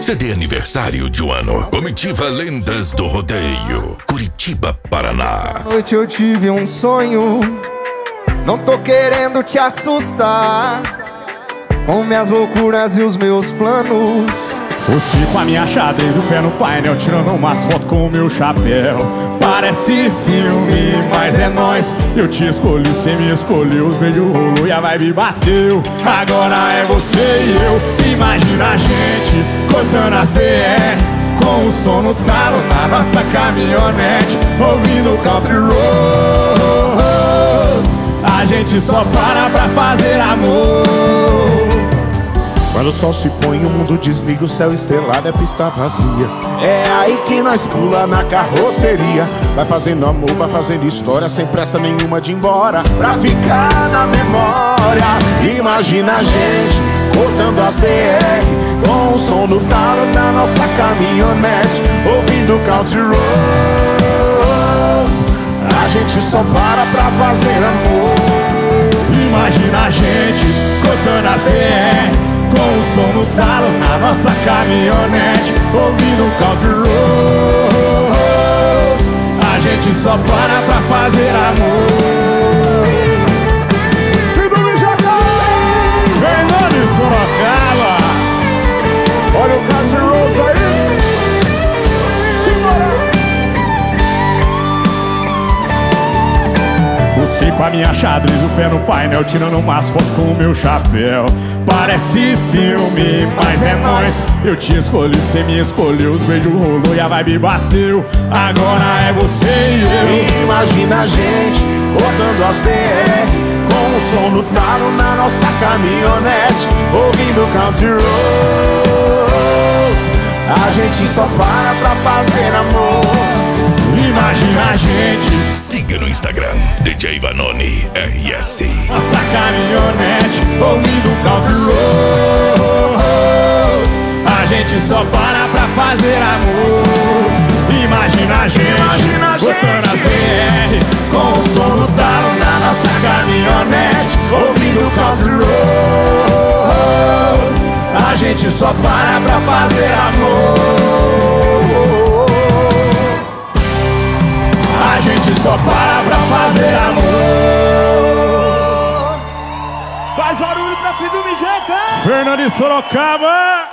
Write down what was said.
CD aniversário de um ano. Comitiva Lendas do Rodeio, Curitiba, Paraná. À noite eu tive um sonho, não tô querendo te assustar com minhas loucuras e os meus planos. Você com a minha xadrez, o pé no painel, tirando umas fotos com o meu chapéu. Parece filme, mas é nóis. Eu te escolhi, cê me escolheu. Os beijos rolou e a vibe bateu. Agora é você e eu. Imagina a gente cortando as BR, com o som no talo na nossa caminhonete, ouvindo country roads. A gente só para pra fazer amor. Quando o sol se põe, o mundo desliga, o céu estrelado é pista vazia. É aí que nós pula na carroceria. Vai fazendo amor, vai fazendo história, sem pressa nenhuma de ir embora, pra ficar na memória. Imagina a gente cortando as BR, com o som do talo da nossa caminhonete, ouvindo country roads. A gente só para pra fazer amor. Imagina a gente cortando as BR, com o som no talo na nossa caminhonete, ouvindo country roads. A gente só para pra fazer amor. Fernando de Sorocaba, Olha o country roads aí. você com a minha xadrez, o pé no painel, tirando umas fotos com o meu chapéu. Parece filme, mas é nóis. Eu te escolhi, cê me escolheu. Os beijos rolou e a vibe bateu. Agora é você e eu. Imagina a gente cortando as BR, com o som no talo na nossa caminhonete, ouvindo country roads. A gente só para pra fazer amor. Imagina a gente. Siga no Instagram, DJ Vanoni RS. Nossa caminhonete, ouvindo country roads. A gente só para pra fazer amor. Imagina a gente botando as BR, com o som no talo na nossa caminhonete, ouvindo country roads. A gente só para pra fazer amor. A gente só para pra fazer amor. Faz barulho pra Fido Mijeta. Fernando de Sorocaba.